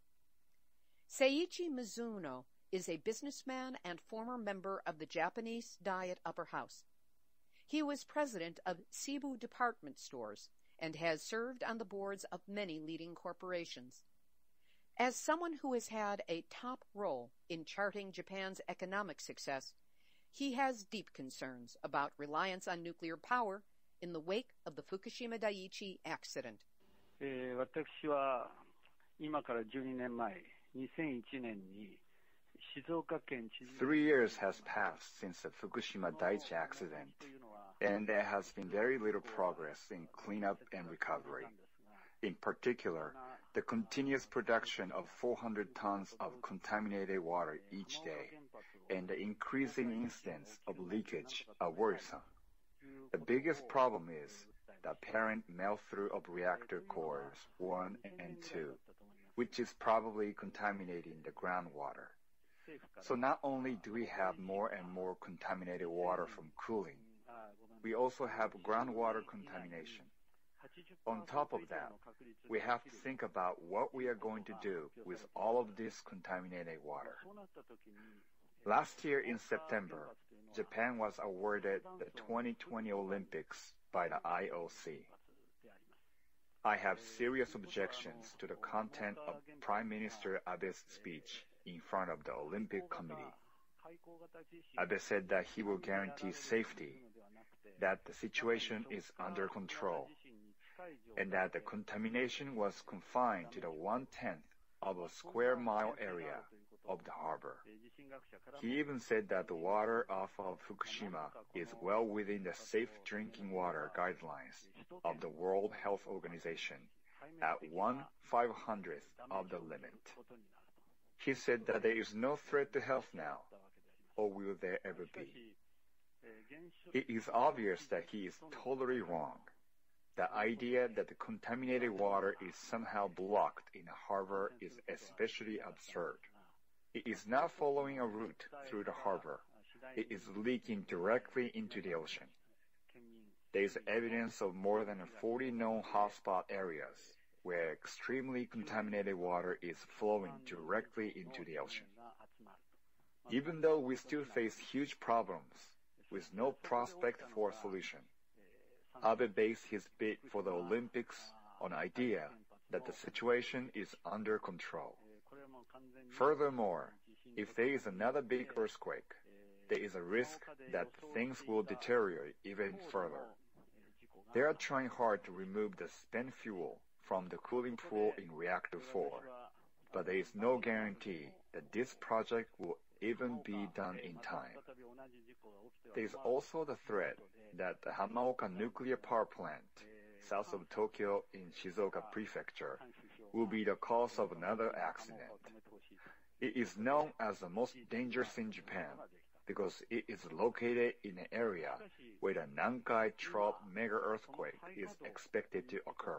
Seiichi Mizuno is a businessman and former member of the Japanese Diet Upper House. He was president of Cebu Department Stores and has served on the boards of many leading corporations. As someone who has had a top role in charting Japan's economic success, he has deep concerns about reliance on nuclear power in the wake of the Fukushima Daiichi accident. えー、私は今からじゅうにねんまえ、にせんいちねんに静岡県知事 Three years has passed since the Fukushima Daiichi accident, and there has been very little progress in cleanup and recovery. In particular, the continuous production of four hundred tons of contaminated water each day and the increasing incidence of leakage are worrisome. The biggest problem is the apparent melt-through of reactor cores one and two, which is probably contaminating the groundwater. So not only do we have more and more contaminated water from cooling, we also have groundwater contamination. On top of that, we have to think about what we are going to do with all of this contaminated water. Last year in September, Japan was awarded the twenty twenty Olympics by the I O C. I have serious objections to the content of Prime Minister Abe's speech in front of the Olympic Committee. Abe said that he will guarantee safety, that the situation is under control, and that the contamination was confined to the one-tenth of a square mile area of the harbor. He even said that the water off of Fukushima is well within the safe drinking water guidelines of the World Health Organization at one five hundredth of the limit. He said that there is no threat to health now, or will there ever be? It is obvious that he is totally wrong. The idea that the contaminated water is somehow blocked in a harbor is especially absurd. It is not following a route through the harbor. It is leaking directly into the ocean. There is evidence of more than forty known hotspot areas where extremely contaminated water is flowing directly into the ocean. Even though we still face huge problems with no prospect for a solution, Abe based his bid for the Olympics on the idea that the situation is under control. Furthermore, if there is another big earthquake, there is a risk that things will deteriorate even further. They are trying hard to remove the spent fuel from the cooling pool in Reactor four, but there is no guarantee that this project will even be done in time. There is also the threat that the Hamaoka nuclear power plant, south of Tokyo in Shizuoka Prefecture, will be the cause of another accident. It is known as the most dangerous in Japan because it is located in an area where the Nankai Trough mega earthquake is expected to occur.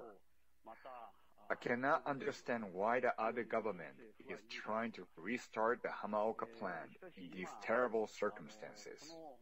I cannot understand why the Abe government is trying to restart the Hamaoka plant in these terrible circumstances.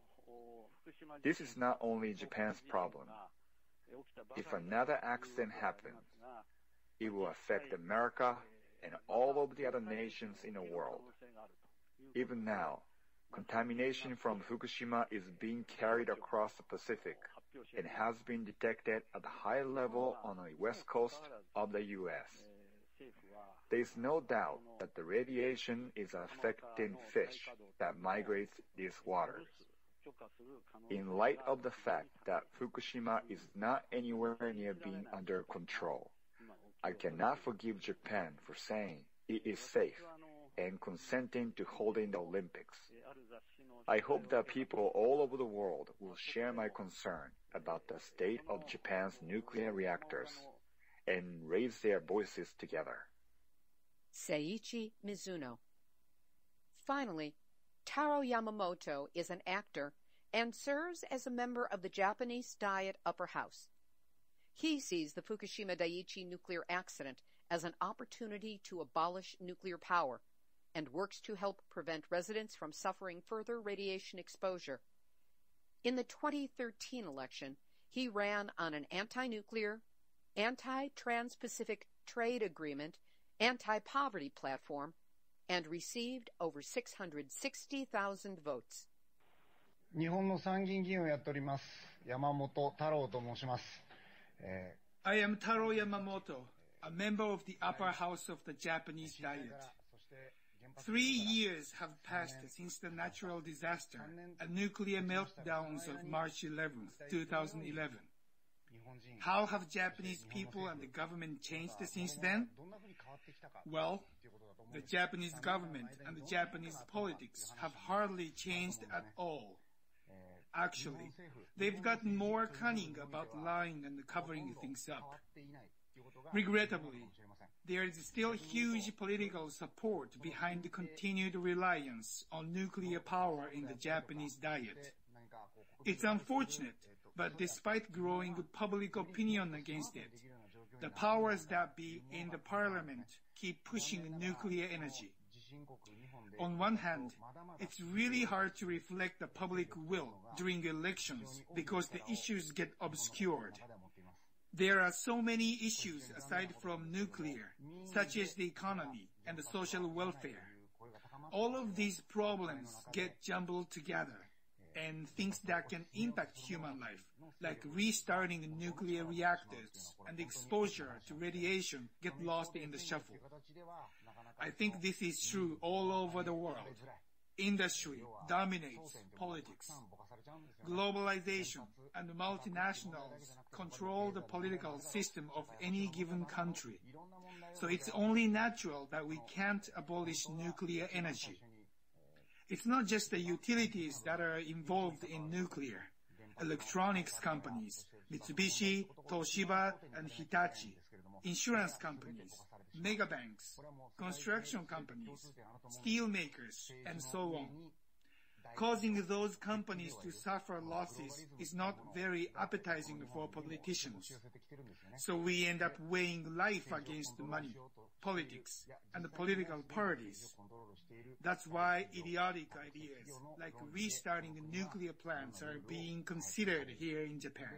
This is not only Japan's problem. If another accident happens, it will affect America and all of the other nations in the world. Even now, contamination from Fukushima is being carried across the Pacific and has been detected at a high level on the west coast of the U S. There is no doubt that the radiation is affecting fish that migrate these waters. In light of the fact that Fukushima is not anywhere near being under control, I cannot forgive Japan for saying it is safe and consenting to holding the Olympics. I hope that people all over the world will share my concern about the state of Japan's nuclear reactors and raise their voices together. Seiichi Mizuno. Finally, Taro Yamamoto is an actor and serves as a member of the Japanese Diet Upper House. He sees the Fukushima Daiichi nuclear accident as an opportunity to abolish nuclear power and works to help prevent residents from suffering further radiation exposure. In the twenty thirteen election, he ran on an anti-nuclear, anti-Trans-Pacific Trade Agreement, anti-poverty platform, and received over six hundred sixty thousand votes. 日本の参議院議員をやっております山本太郎と申します。 I am Taro Yamamoto, a member of the upper house of the Japanese Diet. Three years have passed since the natural disaster and nuclear meltdowns of March eleventh, twenty eleven. How have Japanese people and the government changed since then? Well, the Japanese government and the Japanese politics have hardly changed at all. Actually, they've gotten more cunning about lying and covering things up. Regrettably, there is still huge political support behind the continued reliance on nuclear power in the Japanese Diet. It's unfortunate, but despite growing public opinion against it, the powers that be in the parliament keep pushing nuclear energy. On one hand, it's really hard to reflect the public will during elections because the issues get obscured. There are so many issues aside from nuclear, such as the economy and the social welfare. All of these problems get jumbled together, and things that can impact human life, like restarting nuclear reactors and exposure to radiation, get lost in the shuffle. I think this is true all over the world. Industry dominates politics. Globalization and multinationals control the political system of any given country. So it's only natural that we can't abolish nuclear energy. It's not just the utilities that are involved in nuclear. Electronics companies, Mitsubishi, Toshiba, and Hitachi, insurance companies, megabanks, construction companies, steel makers, and so on. Causing those companies to suffer losses is not very appetizing for politicians. So we end up weighing life against money, politics, and the political parties. That's why idiotic ideas like restarting nuclear plants are being considered here in Japan.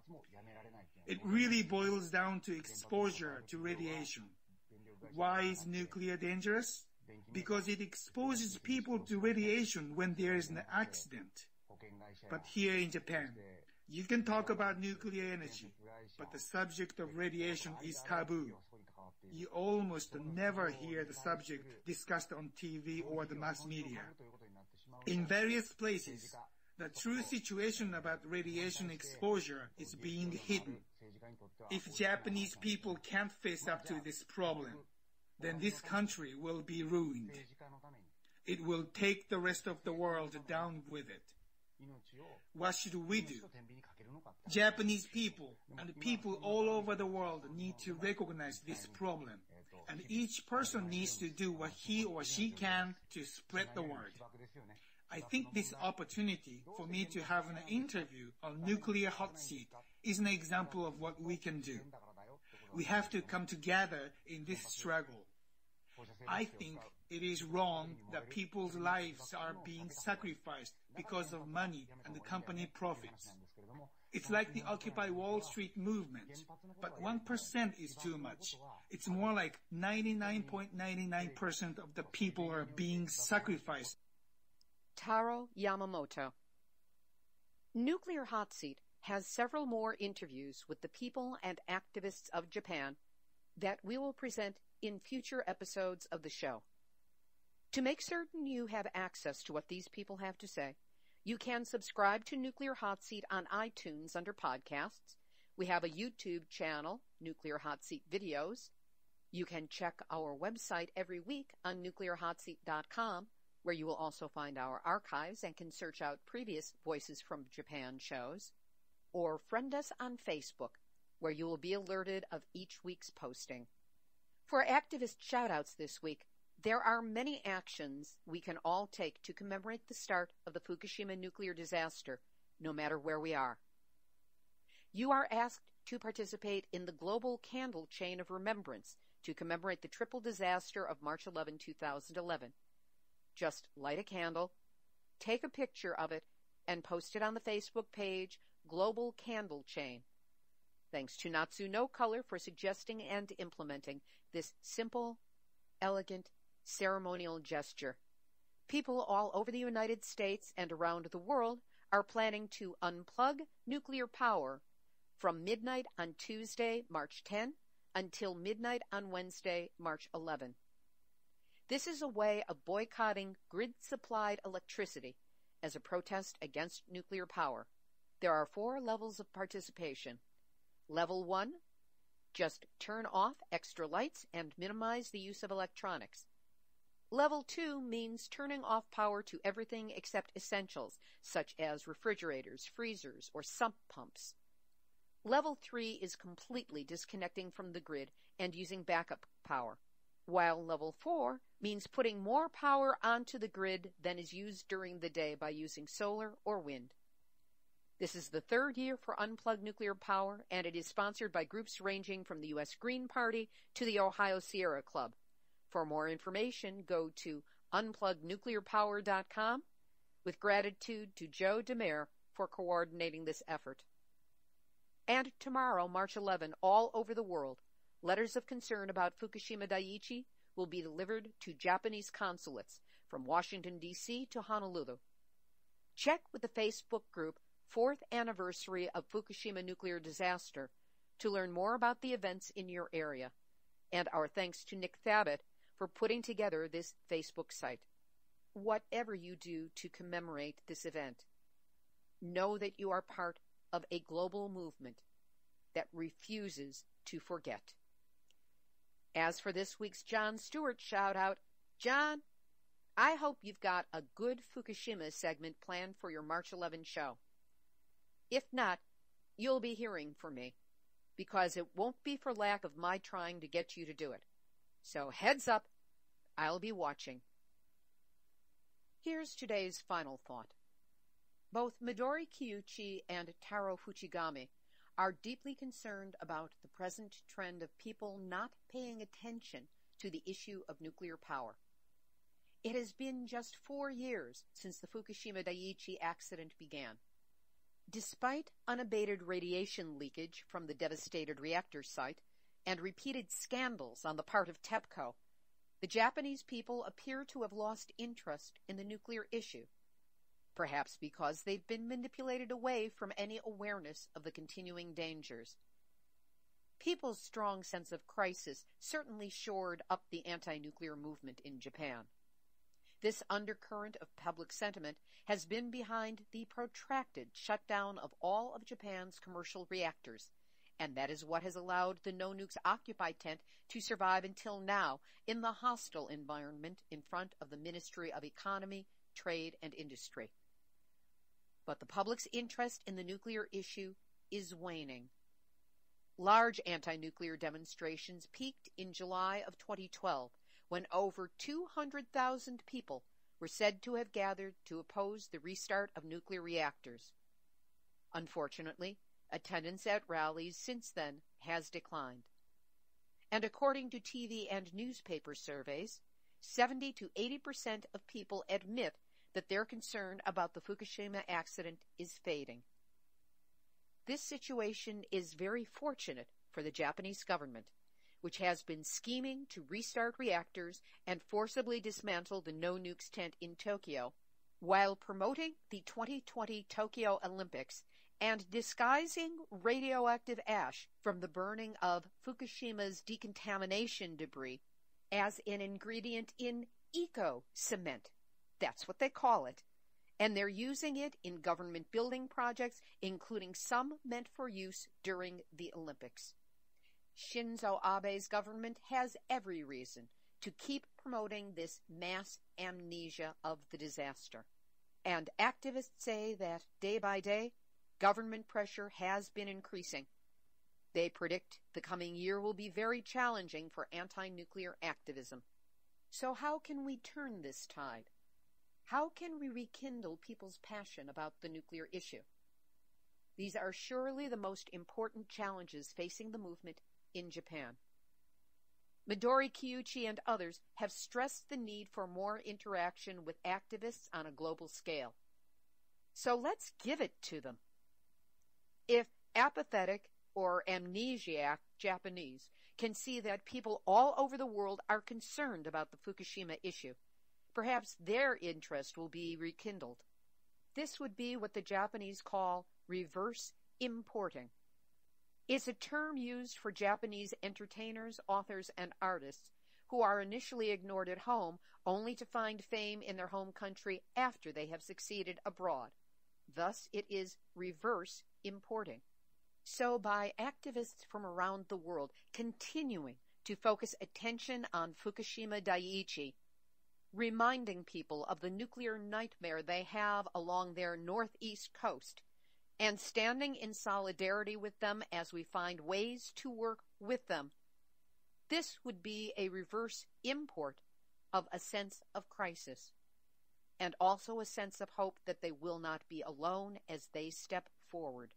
It really boils down to exposure to radiation. Why is nuclear dangerous? Because it exposes people to radiation when there is an accident. But here in Japan, you can talk about nuclear energy, but the subject of radiation is taboo. You almost never hear the subject discussed on T V or the mass media. In various places, the true situation about radiation exposure is being hidden. If Japanese people can't face up to this problem, then this country will be ruined. It will take the rest of the world down with it. What should we do? Japanese people and people all over the world need to recognize this problem, and each person needs to do what he or she can to spread the word. I think this opportunity for me to have an interview on Nuclear Hot Seat is an example of what we can do. We have to come together in this struggle. I think it is wrong that people's lives are being sacrificed because of money and the company profits. It's like the Occupy Wall Street movement, but one percent is too much. It's more like ninety-nine point nine nine percent of the people are being sacrificed. Taro Yamamoto. Nuclear Hot Seat has several more interviews with the people and activists of Japan that we will present in future episodes of the show. To make certain you have access to what these people have to say, you can subscribe to Nuclear Hot Seat on iTunes under podcasts. We have a YouTube channel, Nuclear Hot Seat Videos. You can check our website every week on nuclear hot seat dot com where you will also find our archives and can search out previous Voices from Japan shows, or friend us on Facebook, where you will be alerted of each week's posting. For activist shoutouts this week, there are many actions we can all take to commemorate the start of the Fukushima nuclear disaster, no matter where we are. You are asked to participate in the global candle chain of remembrance to commemorate the triple disaster of March eleventh, two thousand eleven. Just light a candle, take a picture of it, and post it on the Facebook page Global Candle Chain. Thanks to Natsu No Color for suggesting and implementing this simple, elegant, ceremonial gesture. People all over the United States and around the world are planning to unplug nuclear power from midnight on Tuesday, March tenth, until midnight on Wednesday, March eleventh. This is a way of boycotting grid-supplied electricity as a protest against nuclear power. There are four levels of participation. Level one, just turn off extra lights and minimize the use of electronics. Level two means turning off power to everything except essentials, such as refrigerators, freezers, or sump pumps. Level three is completely disconnecting from the grid and using backup power, while Level four means putting more power onto the grid than is used during the day by using solar or wind. This is the third year for Unplugged Nuclear Power, and it is sponsored by groups ranging from the U S Green Party to the Ohio Sierra Club. For more information, go to unplugged nuclear power dot com, with gratitude to Joe DeMare for coordinating this effort. And tomorrow, March eleventh, all over the world, letters of concern about Fukushima Daiichi will be delivered to Japanese consulates from Washington, D C to Honolulu. Check with the Facebook group Fourth Anniversary of Fukushima Nuclear Disaster to learn more about the events in your area. And our thanks to Nick Thabit for putting together this Facebook site. Whatever you do to commemorate this event, know that you are part of a global movement that refuses to forget. As for this week's Jon Stewart shout-out, John, I hope you've got a good Fukushima segment planned for your March eleventh show. If not, you'll be hearing from me, because it won't be for lack of my trying to get you to do it. So heads up, I'll be watching. Here's today's final thought. Both Midori Kiyuchi and Taro Fuchigami are deeply concerned about the present trend of people not paying attention to the issue of nuclear power. It has been just four years since the Fukushima Daiichi accident began. Despite unabated radiation leakage from the devastated reactor site and repeated scandals on the part of TEPCO, the Japanese people appear to have lost interest in the nuclear issue, perhaps because they've been manipulated away from any awareness of the continuing dangers. People's strong sense of crisis certainly shored up the anti-nuclear movement in Japan. This undercurrent of public sentiment has been behind the protracted shutdown of all of Japan's commercial reactors, and that is what has allowed the No Nukes Occupy tent to survive until now in the hostile environment in front of the Ministry of Economy, Trade, and Industry. But the public's interest in the nuclear issue is waning. Large anti-nuclear demonstrations peaked in July of twenty twelve, when over two hundred thousand people were said to have gathered to oppose the restart of nuclear reactors. Unfortunately, attendance at rallies since then has declined. And according to T V and newspaper surveys, seventy to eighty percent of people admit that their concern about the Fukushima accident is fading. This situation is very fortunate for the Japanese government, which has been scheming to restart reactors and forcibly dismantle the No Nukes tent in Tokyo, while promoting the twenty twenty Tokyo Olympics and disguising radioactive ash from the burning of Fukushima's decontamination debris as an ingredient in eco-cement. That's what they call it. And they're using it in government building projects, including some meant for use during the Olympics. Shinzo Abe's government has every reason to keep promoting this mass amnesia of the disaster. And activists say that day by day, government pressure has been increasing. They predict the coming year will be very challenging for anti-nuclear activism. So how can we turn this tide? How can we rekindle people's passion about the nuclear issue? These are surely the most important challenges facing the movement in Japan. Midori Kiyuchi and others have stressed the need for more interaction with activists on a global scale. So let's give it to them. If apathetic or amnesiac Japanese can see that people all over the world are concerned about the Fukushima issue, perhaps their interest will be rekindled. This would be what the Japanese call reverse importing. It's a term used for Japanese entertainers, authors, and artists who are initially ignored at home only to find fame in their home country after they have succeeded abroad. Thus, it is reverse importing. So, by activists from around the world continuing to focus attention on Fukushima Daiichi, reminding people of the nuclear nightmare they have along their northeast coast, and standing in solidarity with them as we find ways to work with them, this would be a reverse import of a sense of crisis, and also a sense of hope that they will not be alone as they step forward.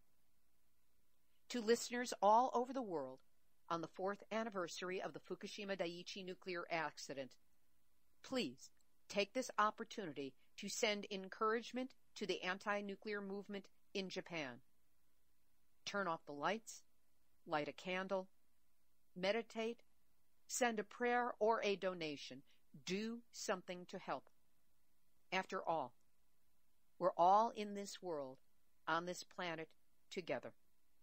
To listeners all over the world, on the fourth anniversary of the Fukushima Daiichi nuclear accident, please take this opportunity to send encouragement to the anti-nuclear movement in Japan. Turn off the lights, light a candle, meditate, send a prayer or a donation. Do something to help. After all, we're all in this world, on this planet, together.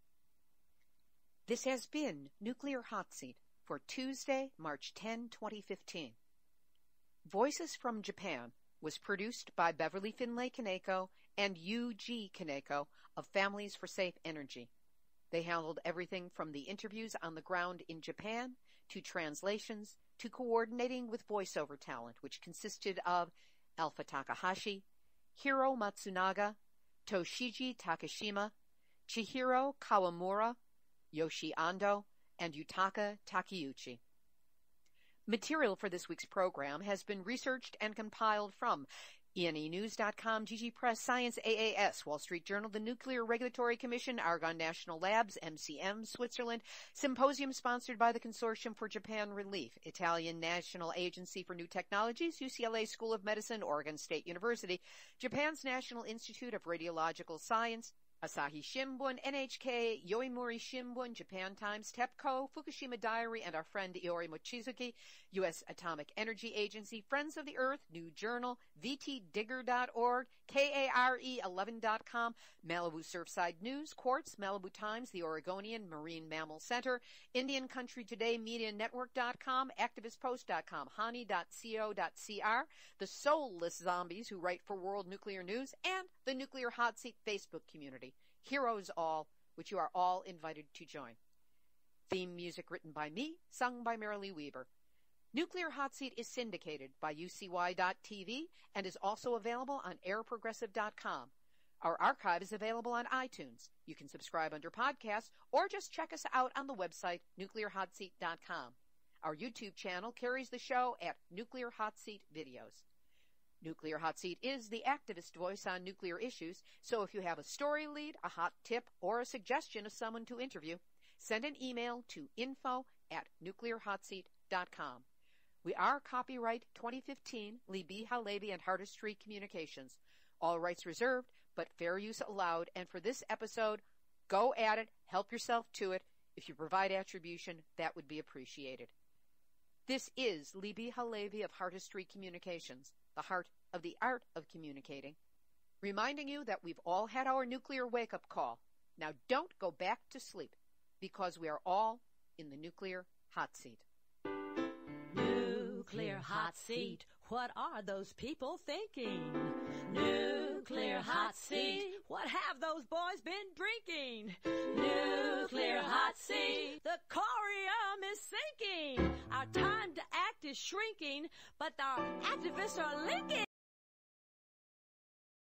This has been Nuclear Hot Seat for Tuesday, March tenth, twenty fifteen. Voices from Japan was produced by Beverly Finlay Kaneko and Yu G. Kaneko of Families for Safe Energy. They handled everything from the interviews on the ground in Japan to translations to coordinating with voiceover talent, which consisted of Alpha Takahashi, Hiro Matsunaga, Toshiji Takashima, Chihiro Kawamura, Yoshi Ando, and Yutaka Takeuchi. Material for this week's program has been researched and compiled from E N E News dot com, G G Press, Science A A S, Wall Street Journal, the Nuclear Regulatory Commission, Argonne National Labs, M C M, Switzerland, symposium sponsored by the Consortium for Japan Relief, Italian National Agency for New Technologies, U C L A School of Medicine, Oregon State University, Japan's National Institute of Radiological Science, Asahi Shimbun, N H K, Yomiuri Shimbun, Japan Times, TEPCO, Fukushima Diary, and our friend Iori Mochizuki, U S Atomic Energy Agency, Friends of the Earth, New Journal, V T Digger dot org, K A R E eleven dot com, Malibu Surfside News, Quartz, Malibu Times, the Oregonian Marine Mammal Center, Indian Country Today Media Network dot com, Activist Post dot com, Hani dot co dot c r, the Soulless Zombies who write for World Nuclear News, and the Nuclear Hot Seat Facebook community. Heroes All, which you are all invited to join. Theme music written by me, sung by Marilee Weber. Nuclear Hot Seat is syndicated by U C Y dot T V and is also available on air progressive dot com. Our archive is available on iTunes. You can subscribe under podcasts or just check us out on the website nuclear hot seat dot com. Our YouTube channel carries the show at Nuclear Hot Seat Videos. Nuclear Hot Seat is the activist voice on nuclear issues, so if you have a story lead, a hot tip, or a suggestion of someone to interview, send an email to info at nuclear hot seat dot com. We are copyright twenty fifteen, Libbe HaLevy and Hardestry Communications. All rights reserved, but fair use allowed, and for this episode, go at it, help yourself to it. If you provide attribution, that would be appreciated. This is Libbe HaLevy of Hardestry Communications, the heart of the art of communicating, reminding you that we've all had our nuclear wake-up call. Now don't go back to sleep, because we are all in the nuclear hot seat. Nuclear hot seat. What are those people thinking? Nuclear hot seat. What have those boys been drinking? Nuclear hot seat. sea. The corium is sinking. Our time to act is shrinking, but our activists are linking.